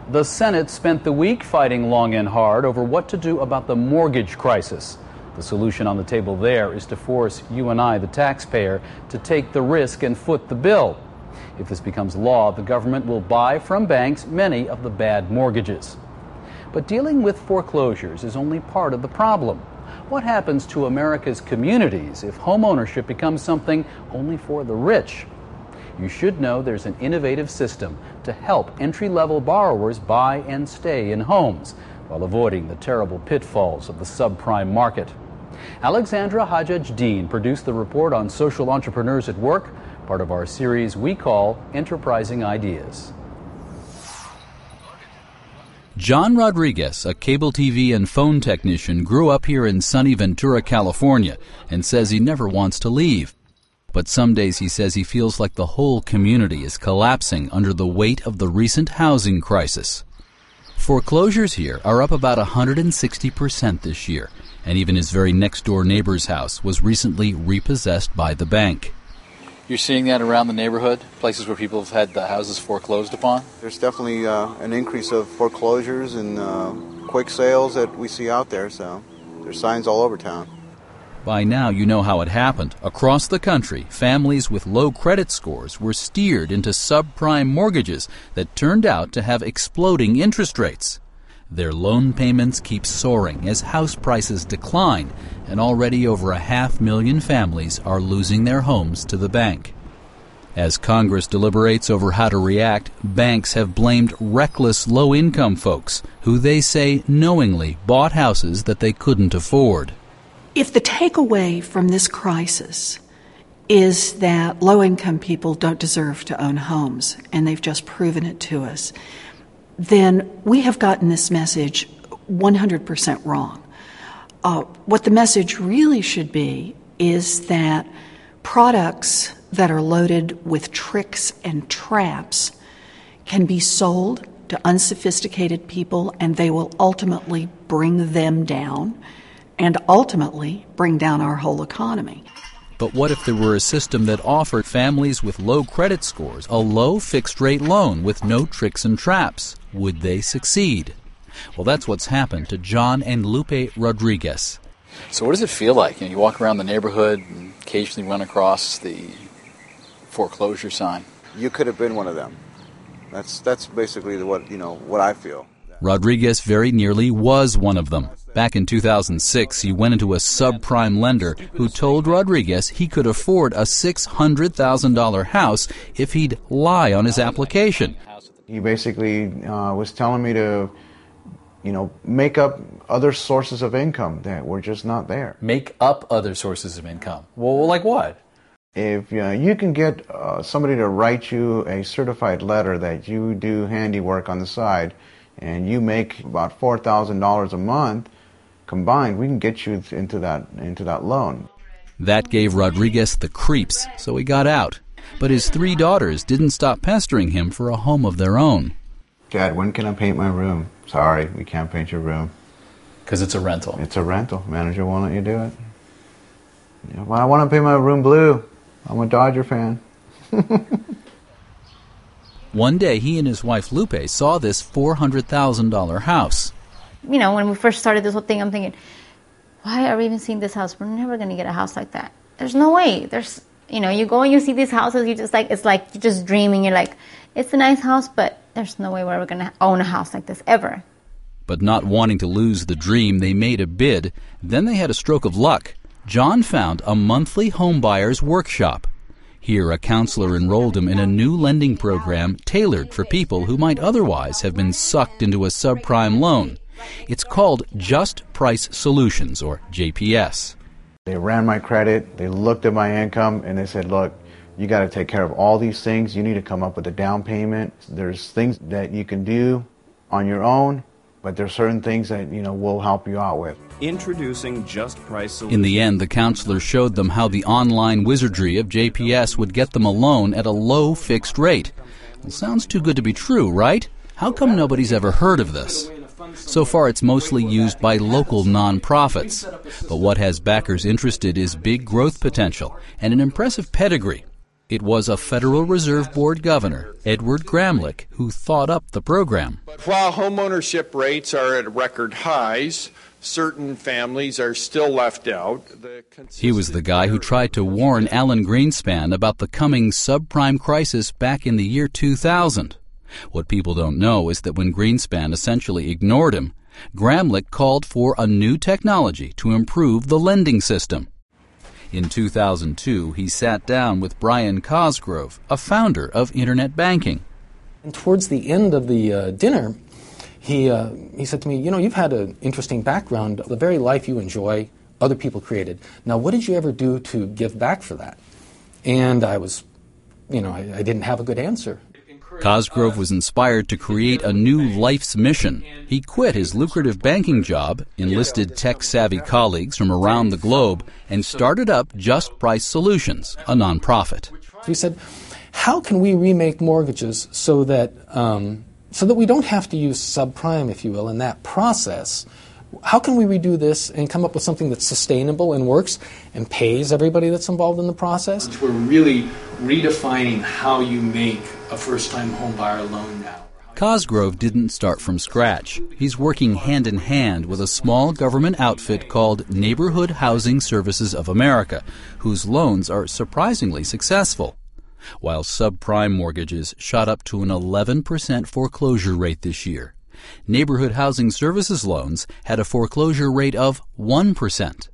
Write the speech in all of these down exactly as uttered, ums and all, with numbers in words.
The Senate spent the week fighting long and hard over what to do about the mortgage crisis. The solution on the table there is to force you and I, the taxpayer, to take the risk and foot the bill. If this becomes law, the government will buy from banks many of the bad mortgages. But dealing with foreclosures is only part of the problem. What happens to America's communities if homeownership becomes something only for the rich? You should know there's an innovative system to help entry-level borrowers buy and stay in homes while avoiding the terrible pitfalls of the subprime market. Alexandra Hajjaj-Dean produced the report on social entrepreneurs at work, part of our series we call Enterprising Ideas. John Rodriguez, a cable T V and phone technician, grew up here in sunny Ventura, California, and says he never wants to leave. But some days he says he feels like the whole community is collapsing under the weight of the recent housing crisis. Foreclosures here are up about one hundred sixty percent this year, and even his very next-door neighbor's house was recently repossessed by the bank. You're seeing that around the neighborhood, places where people have had the houses foreclosed upon? There's definitely uh, an increase of foreclosures and uh, quick sales that we see out there, so there's signs all over town. By now, you know how it happened. Across the country, families with low credit scores were steered into subprime mortgages that turned out to have exploding interest rates. Their loan payments keep soaring as house prices decline, and already over a half million families are losing their homes to the bank. As Congress deliberates over how to react, banks have blamed reckless low-income folks who they say knowingly bought houses that they couldn't afford. If the takeaway from this crisis is that low-income people don't deserve to own homes, and they've just proven it to us, then we have gotten this message one hundred percent wrong. Uh, what the message really should be is that products that are loaded with tricks and traps can be sold to unsophisticated people, and they will ultimately bring them down and ultimately bring down our whole economy. But what if there were a system that offered families with low credit scores a low fixed-rate loan with no tricks and traps? Would they succeed? Well, that's what's happened to John and Lupe Rodriguez. So what does it feel like? You know, you walk around the neighborhood and occasionally run across the foreclosure sign. You could have been one of them. That's that's basically what, you know, what I feel. Rodriguez very nearly was one of them. Back in two thousand six, he went into a subprime lender who told Rodriguez he could afford a six hundred thousand dollars house if he'd lie on his application. He basically uh, was telling me to, you know, make up other sources of income that were just not there. Make up other sources of income? Well, like what? If uh, you can get uh, somebody to write you a certified letter that you do handiwork on the side, and you make about four thousand dollars a month combined, we can get you into that into that loan. That gave Rodriguez the creeps, so he got out. But his three daughters didn't stop pestering him for a home of their own. Dad, when can I paint my room? Sorry, we can't paint your room. Because it's a rental. It's a rental. Manager won't let you do it. Yeah, well, I want to paint my room blue. I'm a Dodger fan. One day, he and his wife Lupe saw this four hundred thousand dollars house. You know, when we first started this whole thing, I'm thinking, why are we even seeing this house? We're never going to get a house like that. There's no way. There's, you know, you go and you see these houses, you just like, it's like you're just dreaming. You're like, it's a nice house, but there's no way we're ever going to own a house like this, ever. But not wanting to lose the dream, they made a bid. Then they had a stroke of luck. John found a monthly homebuyer's workshop. Here, a counselor enrolled him in a new lending program tailored for people who might otherwise have been sucked into a subprime loan. It's called Just Price Solutions, or J P S. They ran my credit, they looked at my income, and they said, look, you got to take care of all these things. You need to come up with a down payment. There's things that you can do on your own, but there's certain things that, you know, we'll help you out with. Introducing Just Price Solutions. In the end, the counselor showed them how the online wizardry of J P S would get them a loan at a low fixed rate. Well, sounds too good to be true, right? How come nobody's ever heard of this? So far, it's mostly used by local nonprofits. But what has backers interested is big growth potential and an impressive pedigree. It was a Federal Reserve Board governor, Edward Gramlich, who thought up the program. But while homeownership rates are at record highs, certain families are still left out. The he was the guy who tried to warn Alan Greenspan about the coming subprime crisis back in the year two thousand. What people don't know is that when Greenspan essentially ignored him, Gramlich called for a new technology to improve the lending system. In two thousand two, he sat down with Brian Cosgrove, a founder of Internet banking. And towards the end of the uh, dinner, he uh, he said to me, you know, you've had an interesting background. The very life you enjoy, other people created. Now, what did you ever do to give back for that? And I was, you know, I, I didn't have a good answer. Cosgrove was inspired to create a new life's mission. He quit his lucrative banking job, enlisted tech-savvy colleagues from around the globe, and started up Just Price Solutions, a nonprofit. We said, how can we remake mortgages so that um, so that we don't have to use subprime, if you will, in that process? How can we redo this and come up with something that's sustainable and works and pays everybody that's involved in the process? We're really redefining how you make a first-time home buyer loan now. Cosgrove didn't start from scratch. He's working hand-in-hand with a small government outfit called Neighborhood Housing Services of America, whose loans are surprisingly successful. While subprime mortgages shot up to an eleven percent foreclosure rate this year, Neighborhood Housing Services loans had a foreclosure rate of one percent.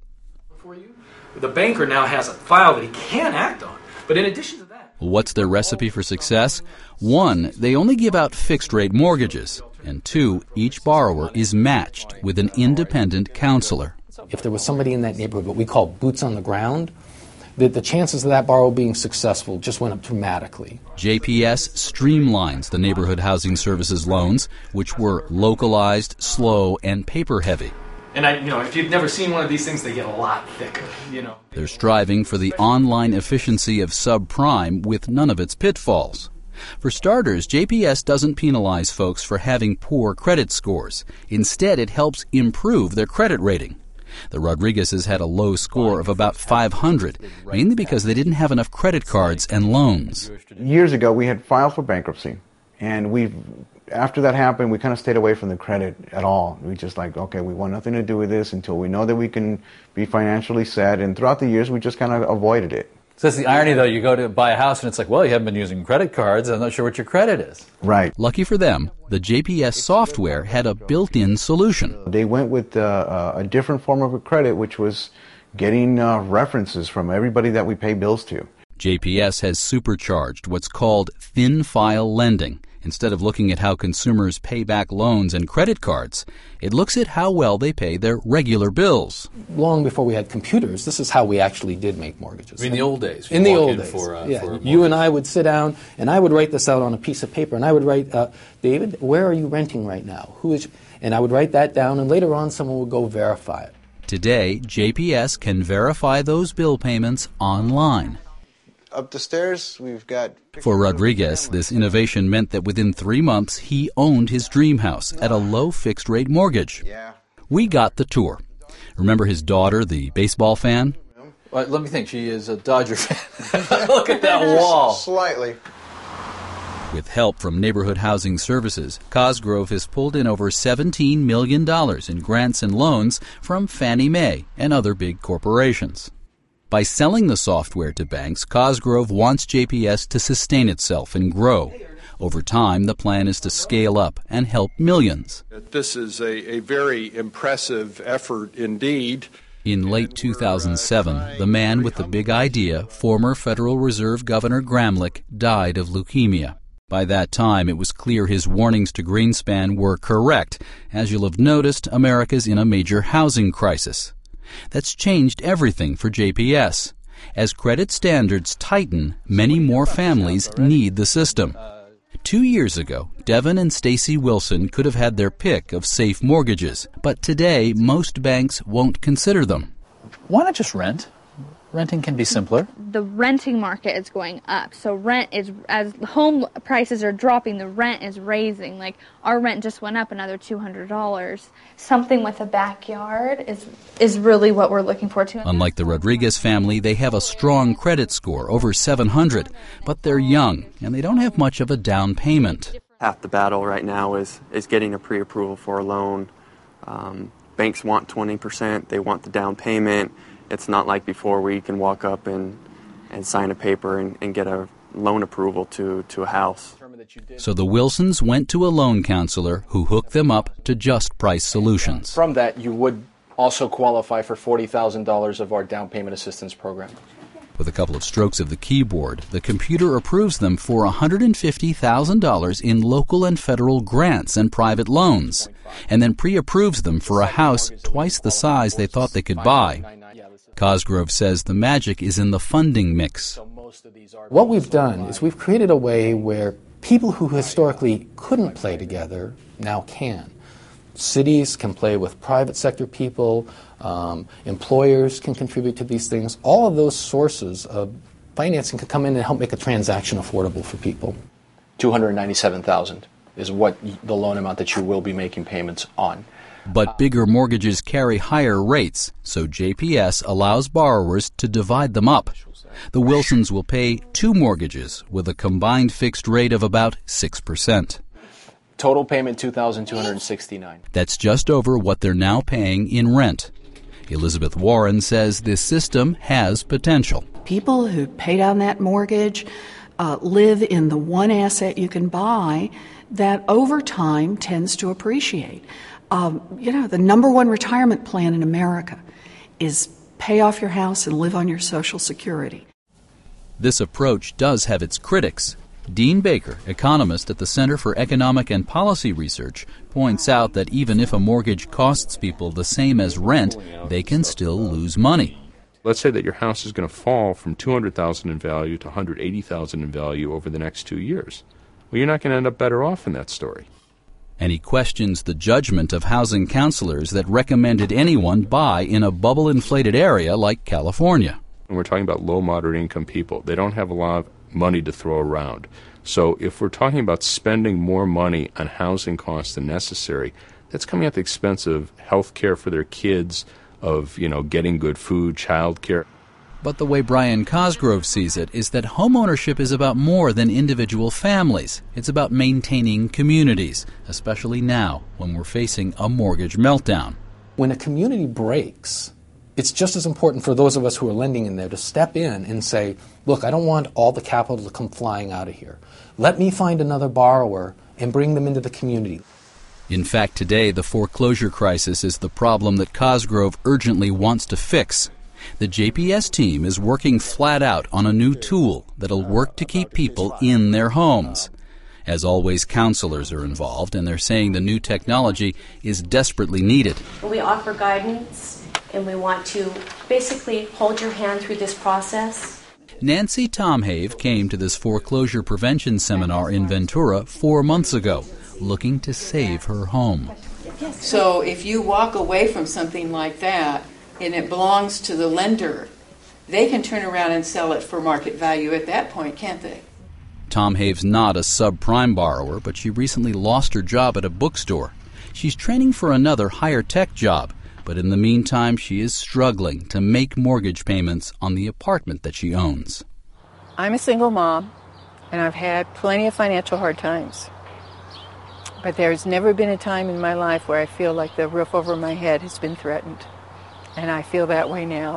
The banker now has a file that he can act on, but in addition to that... What's their recipe for success? One, they only give out fixed-rate mortgages, and two, each borrower is matched with an independent counselor. If there was somebody in that neighborhood, what we call boots on the ground, the, the chances of that borrower being successful just went up dramatically. J P S streamlines the Neighborhood Housing Services loans, which were localized, slow, and paper-heavy. And I, you know, if you've never seen one of these things, they get a lot thicker, you know. They're striving for the online efficiency of subprime with none of its pitfalls. For starters, J P S doesn't penalize folks for having poor credit scores. Instead, it helps improve their credit rating. The Rodriguezes had a low score of about five hundred, mainly because they didn't have enough credit cards and loans. Years ago, we had filed for bankruptcy, and we've after that happened, we kind of stayed away from the credit at all. We just like, okay, we want nothing to do with this until we know that we can be financially set. And throughout the years, we just kind of avoided it. So that's the irony, though. You go to buy a house, and it's like, well, you haven't been using credit cards. I'm not sure what your credit is. Right. Lucky for them, the J P S software had a built-in solution. They went with uh, a different form of a credit, which was getting uh, references from everybody that we pay bills to. J P S has supercharged what's called thin-file lending. Instead of looking at how consumers pay back loans and credit cards, it looks at how well they pay their regular bills. Long before we had computers, this is how we actually did make mortgages. In the old days? In the old in days. For, uh, yeah. for you and I would sit down, and I would write this out on a piece of paper, and I would write, uh, David, where are you renting right now? Who is? And I would write that down, and later on someone would go verify it. Today, J P S can verify those bill payments online. Up the stairs, we've got... For Rodriguez, this innovation meant that within three months, he owned his dream house at a low fixed-rate mortgage. Yeah. We got the tour. Remember his daughter, the baseball fan? Well, let me think. She is a Dodger fan. Look at that wall. Slightly. With help from Neighborhood Housing Services, Cosgrove has pulled in over seventeen million dollars in grants and loans from Fannie Mae and other big corporations. By selling the software to banks, Cosgrove wants J P S to sustain itself and grow. Over time, the plan is to scale up and help millions. This is a, a very impressive effort indeed. In late two thousand seven, the man with the big idea, former Federal Reserve Governor Gramlich, died of leukemia. By that time, it was clear his warnings to Greenspan were correct. As you'll have noticed, America's in a major housing crisis. That's changed everything for J P S. As credit standards tighten, many more families need the system. Two years ago, Devin and Stacy Wilson could have had their pick of safe mortgages, but today most banks won't consider them. Why not just rent? renting can be simpler. The renting market is going up. So rent is, as home prices are dropping, the rent is raising. Like our rent just went up another two hundred dollars. Something with a backyard is is really what we're looking for too. Unlike the Rodriguez family, they have a strong credit score, over seven hundred, but they're young and they don't have much of a down payment. Half the battle right now is, is getting a pre-approval for a loan. Um, banks want twenty percent. They want the down payment. It's not like before where you can walk up and, and sign a paper and, and get a loan approval to, to a house. So the Wilsons went to a loan counselor who hooked them up to Just Price Solutions. From that, you would also qualify for forty thousand dollars of our down payment assistance program. With a couple of strokes of the keyboard, the computer approves them for one hundred fifty thousand dollars in local and federal grants and private loans, and then pre-approves them for a house twice the size they thought they could buy. Cosgrove says the magic is in the funding mix. What we've done is we've created a way where people who historically couldn't play together now can. Cities can play with private sector people, um, employers can contribute to these things. All of those sources of financing can come in and help make a transaction affordable for people. two hundred ninety-seven thousand dollars is what the loan amount that you will be making payments on. But bigger mortgages carry higher rates, so J P S allows borrowers to divide them up. The Wilsons will pay two mortgages with a combined fixed rate of about six percent. Total payment two thousand two hundred sixty-nine dollars. That's just over what they're now paying in rent. Elizabeth Warren says this system has potential. People who pay down that mortgage uh, live in the one asset you can buy that over time tends to appreciate. Um, you know, the number one retirement plan in America is pay off your house and live on your Social Security. This approach does have its critics. Dean Baker, economist at the Center for Economic and Policy Research, points out that even if a mortgage costs people the same as rent, they can still lose money. Let's say that your house is going to fall from two hundred thousand dollars in value to one hundred eighty thousand dollars in value over the next two years. Well, you're not going to end up better off in that story. And he questions the judgment of housing counselors that recommended anyone buy in a bubble-inflated area like California. And we're talking about low, moderate income people. They don't have a lot of money to throw around. So if we're talking about spending more money on housing costs than necessary, that's coming at the expense of health care for their kids, of, you know, getting good food, child care. But the way Brian Cosgrove sees it is that homeownership is about more than individual families. It's about maintaining communities, especially now when we're facing a mortgage meltdown. When a community breaks, it's just as important for those of us who are lending in there to step in and say, look, I don't want all the capital to come flying out of here. Let me find another borrower and bring them into the community. In fact, today the foreclosure crisis is the problem that Cosgrove urgently wants to fix. The J P S team is working flat out on a new tool that'll work to keep people in their homes. As always, counselors are involved, and they're saying the new technology is desperately needed. We offer guidance, and we want to basically hold your hand through this process. Nancy Tomhave came to this foreclosure prevention seminar in Ventura four months ago, looking to save her home. So if you walk away from something like that, and it belongs to the lender, they can turn around and sell it for market value at that point, can't they? Tomhave's not a subprime borrower, but she recently lost her job at a bookstore. She's training for another higher tech job, but in the meantime she is struggling to make mortgage payments on the apartment that she owns. I'm a single mom, and I've had plenty of financial hard times. But there's never been a time in my life where I feel like the roof over my head has been threatened. And I feel that way now.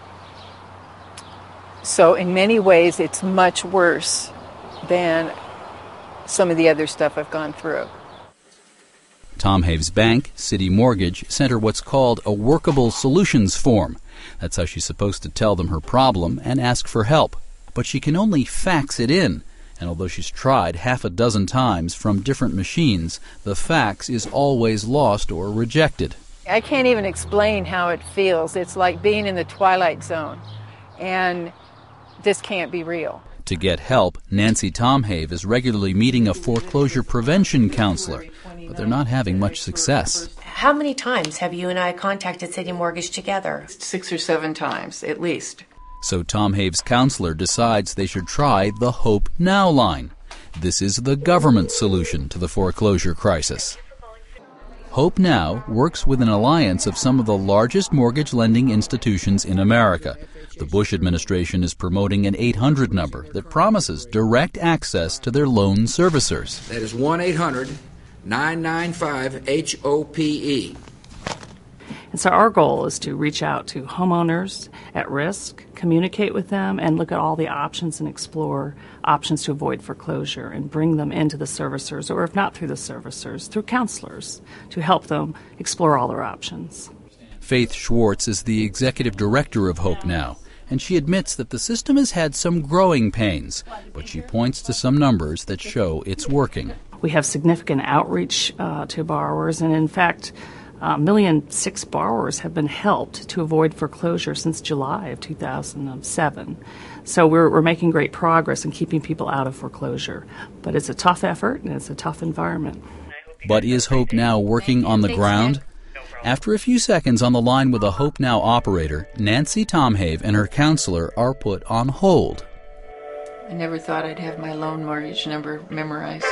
So in many ways, it's much worse than some of the other stuff I've gone through. Tomhave's bank, City Mortgage, sent her what's called a workable solutions form. That's how she's supposed to tell them her problem and ask for help. But she can only fax it in. And although she's tried half a dozen times from different machines, the fax is always lost or rejected. I can't even explain how it feels. It's like being in the twilight zone, and this can't be real. To get help, Nancy Tomhave is regularly meeting a foreclosure prevention counselor, but they're not having much success. How many times have you and I contacted City Mortgage together? Six or seven times, at least. So Tom Have's counselor decides they should try the Hope Now line. This is the government solution to the foreclosure crisis. Hope Now works with an alliance of some of the largest mortgage lending institutions in America. The Bush administration is promoting an eight hundred number that promises direct access to their loan servicers. That is one eight hundred nine nine five H O P E. And so our goal is to reach out to homeowners at risk, communicate with them, and look at all the options and explore options to avoid foreclosure and bring them into the servicers, or if not through the servicers, through counselors, to help them explore all their options. Faith Schwartz is the executive director of Hope Now, and she admits that the system has had some growing pains, but she points to some numbers that show it's working. We have significant outreach uh, to borrowers, and in fact, a million six borrowers have been helped to avoid foreclosure since July of two thousand seven. So we're, we're making great progress in keeping people out of foreclosure. But it's a tough effort and it's a tough environment. But is Hope Now working on the ground? After a few seconds on the line with a Hope Now operator, Nancy Tomhave and her counselor are put on hold. I never thought I'd have my loan mortgage number memorized.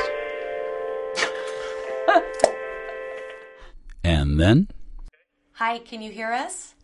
And then? Hi, can you hear us?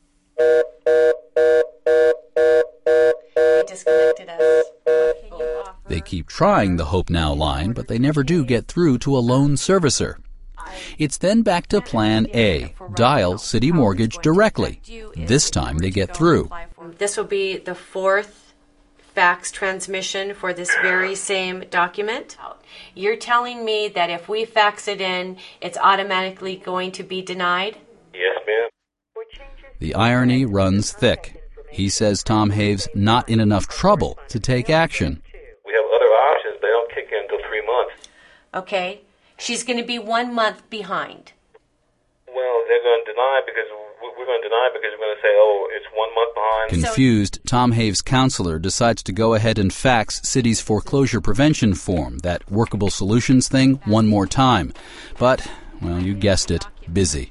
They disconnected us. They keep trying the Hope Now line, but they never do get through to a loan servicer. It's then back to Plan A, dial City Mortgage directly. This time they get through. This will be the fourth fax transmission for this very same document. You're telling me that if we fax it in, it's automatically going to be denied? Yes, ma'am. The irony runs thick. He says Tom Have's not in enough trouble to take action. We have other options. They don't kick in until three months. Okay. She's going to be one month behind. Well, they're going to deny because we're going to deny because we're going to say, oh, it's one month behind. Confused, Tom Have's counselor decides to go ahead and fax City's foreclosure prevention form, that workable solutions thing, one more time. But, well, you guessed it, busy.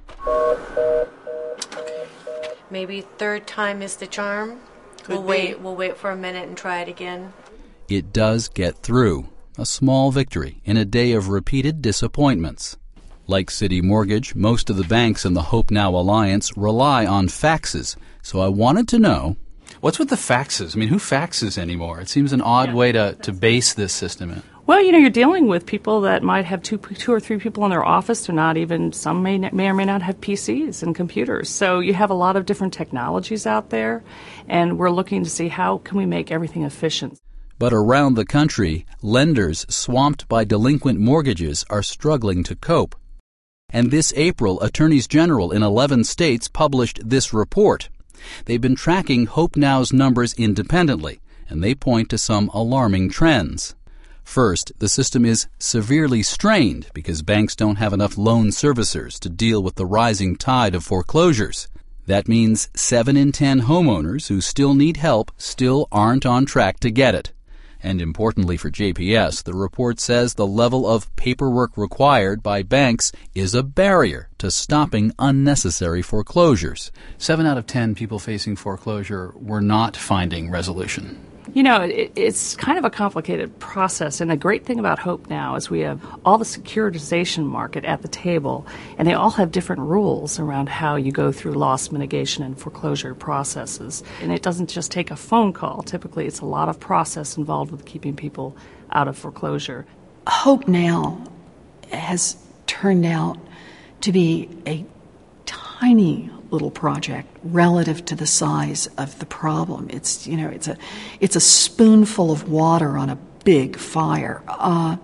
Maybe third time is the charm. We'll wait. We'll wait for a minute and try it again. It does get through. A small victory in a day of repeated disappointments. Like City Mortgage, most of the banks in the Hope Now Alliance rely on faxes. So I wanted to know, what's with the faxes? I mean, who faxes anymore? It seems an odd yeah, way to, to base this system in. Well, you know, you're dealing with people that might have two, two or three people in their office. They're not even, some may, may or may not have P Cs and computers. So you have a lot of different technologies out there, and we're looking to see how can we make everything efficient. But around the country, lenders swamped by delinquent mortgages are struggling to cope. And this April, attorneys general in eleven states published this report. They've been tracking Hope Now's numbers independently, and they point to some alarming trends. First, the system is severely strained because banks don't have enough loan servicers to deal with the rising tide of foreclosures. That means seven in ten homeowners who still need help still aren't on track to get it. And importantly for J P S, the report says the level of paperwork required by banks is a barrier to stopping unnecessary foreclosures. Seven out of ten people facing foreclosure were not finding resolution. You know, it, it's kind of a complicated process, and the great thing about Hope Now is we have all the securitization market at the table, and they all have different rules around how you go through loss mitigation and foreclosure processes. And it doesn't just take a phone call. Typically, it's a lot of process involved with keeping people out of foreclosure. Hope Now has turned out to be a tiny little project relative to the size of the problem. It's, you know, it's a, it's a spoonful of water on a big fire. Uh,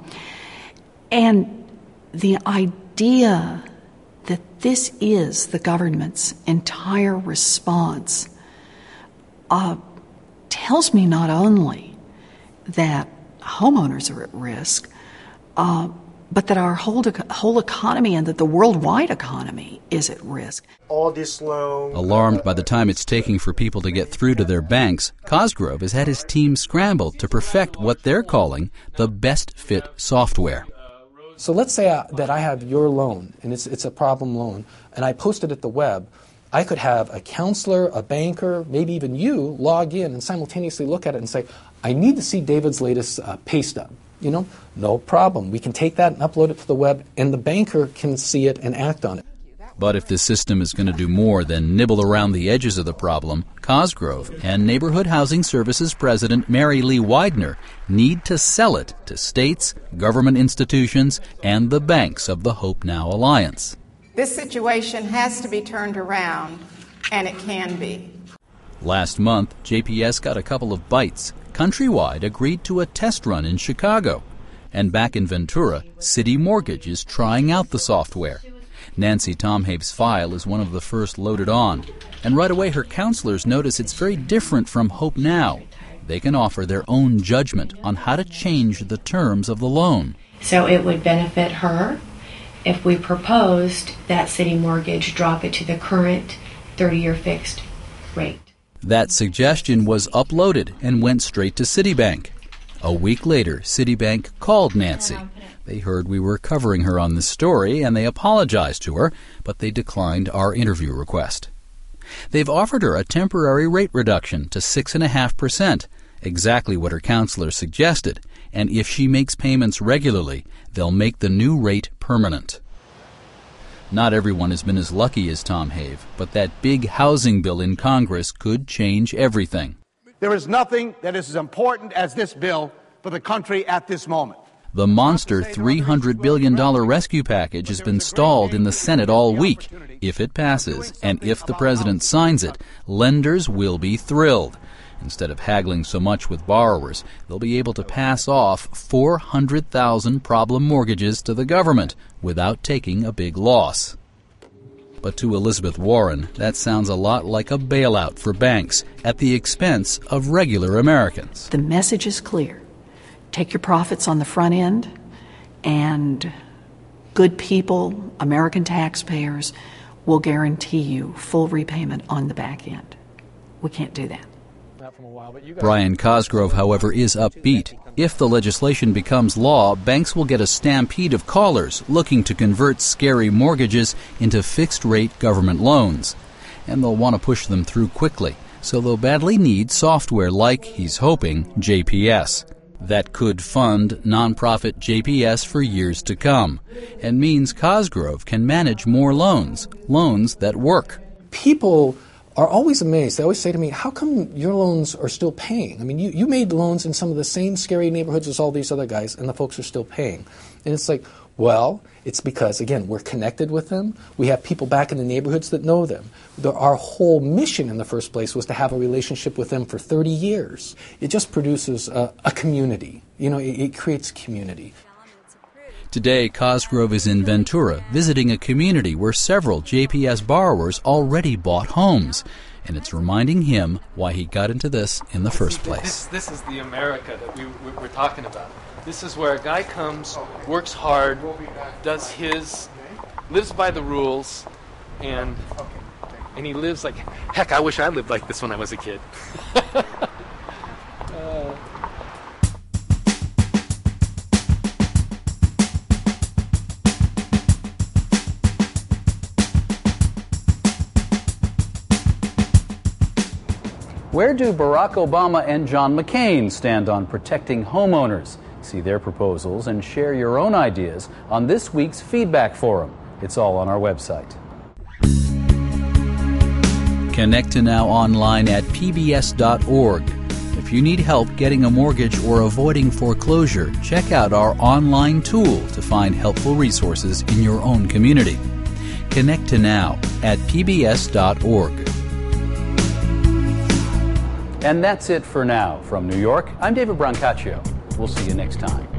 and the idea that this is the government's entire response uh, tells me not only that homeowners are at risk, uh, but that our whole, whole economy and that the worldwide economy is at risk. All this loan. Alarmed by the time it's taking for people to get through to their banks, Cosgrove has had his team scramble to perfect what they're calling the best fit software. So let's say I, that I have your loan, and it's, it's a problem loan, and I post it at the web. I could have a counselor, a banker, maybe even you log in and simultaneously look at it and say, I need to see David's latest uh, pay stub. You know, no problem. We can take that and upload it to the web, and the banker can see it and act on it. But if the system is going to do more than nibble around the edges of the problem, Cosgrove and Neighborhood Housing Services President Mary Lee Widener need to sell it to states, government institutions, and the banks of the Hope Now Alliance. This situation has to be turned around, and it can be. Last month, J P S got a couple of bites. Countrywide agreed to a test run in Chicago. And back in Ventura, City Mortgage is trying out the software. Nancy Tomhave's file is one of the first loaded on. And right away her counselors notice it's very different from Hope Now. They can offer their own judgment on how to change the terms of the loan. So it would benefit her if we proposed that City Mortgage drop it to the current thirty-year fixed rate. That suggestion was uploaded and went straight to Citibank. A week later, Citibank called Nancy. They heard we were covering her on this story, and they apologized to her, but they declined our interview request. They've offered her a temporary rate reduction to six point five percent, exactly what her counselor suggested, and if she makes payments regularly, they'll make the new rate permanent. Not everyone has been as lucky as Tomhave, but that big housing bill in Congress could change everything. There is nothing that is as important as this bill for the country at this moment. The monster three hundred billion dollars rescue package has been stalled in the Senate all week. If it passes, and if the president signs it, lenders will be thrilled. Instead of haggling so much with borrowers, they'll be able to pass off four hundred thousand problem mortgages to the government without taking a big loss. But to Elizabeth Warren, that sounds a lot like a bailout for banks at the expense of regular Americans. The message is clear. Take your profits on the front end, and good people, American taxpayers, will guarantee you full repayment on the back end. We can't do that. Brian Cosgrove, however, is upbeat. If the legislation becomes law, banks will get a stampede of callers looking to convert scary mortgages into fixed-rate government loans. And they'll want to push them through quickly, so they'll badly need software like, he's hoping, J P S. That could fund nonprofit J P S for years to come, and means Cosgrove can manage more loans, loans that work. People are always amazed. They always say to me, how come your loans are still paying? I mean, you, you made loans in some of the same scary neighborhoods as all these other guys, and the folks are still paying. And it's like, well, it's because, again, we're connected with them. We have people back in the neighborhoods that know them. The, our whole mission in the first place was to have a relationship with them for thirty years. It just produces a, a community. You know, it, it creates community. Today, Cosgrove is in Ventura, visiting a community where several J P S borrowers already bought homes. And it's reminding him why he got into this in the first place. This, this is the America that we, we, we're talking about. This is where a guy comes, works hard, does his, lives by the rules, and and he lives like, heck, I wish I lived like this when I was a kid. uh, Where do Barack Obama and John McCain stand on protecting homeowners? See their proposals and share your own ideas on this week's Feedback Forum. It's all on our website. Connect to Now online at P B S dot org. If you need help getting a mortgage or avoiding foreclosure, check out our online tool to find helpful resources in your own community. Connect to Now at P B S dot org. And that's it for now. From New York, I'm David Brancaccio. We'll see you next time.